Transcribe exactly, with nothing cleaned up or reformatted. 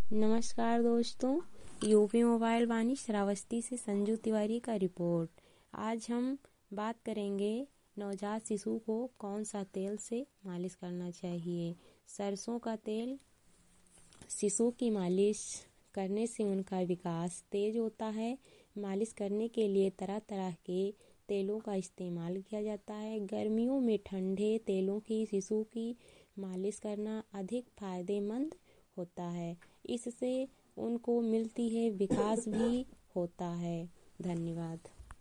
नमस्कार दोस्तों, UP mobile वाणी श्रावस्ती से संजू तिवारी का रिपोर्ट। आज हम बात करेंगे नवजात शिशु को कौन सा तेल से मालिश करना चाहिए। सरसों का तेल शिशु की मालिश करने से उनका विकास तेज होता है। मालिश करने के लिए तरह तरह के तेलों का इस्तेमाल किया जाता है। गर्मियों में ठंडे तेलों की शिशु की मालिश करना अधिक फायदेमंद होता है। इससे उनको मिलती है विकास भी होता है। धन्यवाद।